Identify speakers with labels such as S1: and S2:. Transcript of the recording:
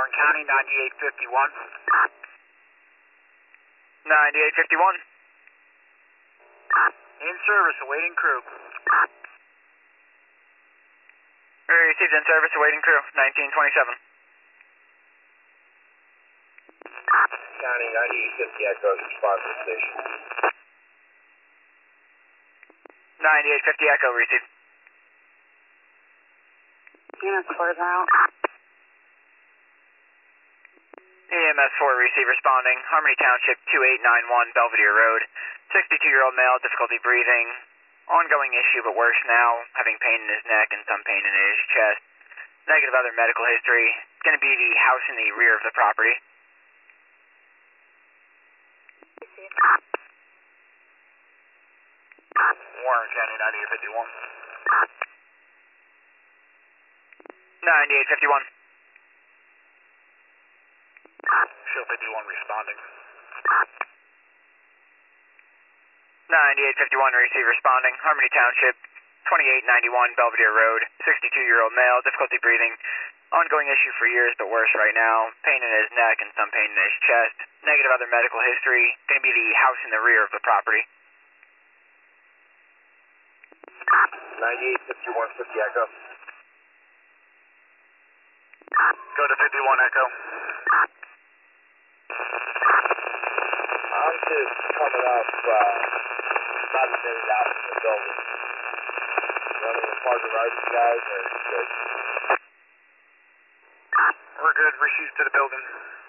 S1: Warren County, 9851.
S2: 9851.
S1: In service, awaiting crew.
S2: Received in service, awaiting crew, 1927.
S3: County, 9850 Echo, respond to the station.
S2: 9850 Echo, received.
S4: Unit 4's out.
S2: EMS 4, receive, responding. Harmony Township, 2891 Belvedere Road. 62-year-old male, difficulty breathing. Ongoing issue, but worse now. Having pain in his neck and some pain in his chest. Negative other medical history. It's going to be the house in the rear of the property.
S1: Warren County, 9851.
S2: 9851.
S1: Show 51 responding.
S2: 9851, receive, responding. Harmony Township, 2891 Belvedere Road. 62-year-old male, difficulty breathing. Ongoing issue for years, but worse right now. Pain in his neck and some pain in his chest. Negative other medical history. Going to be the house in the rear of the property.
S3: 985150 Echo.
S1: Go to 51 Echo.
S3: I'm just coming up about a minute out from the building. Running a part of the right guys or good?
S1: We're good. Receive to the building.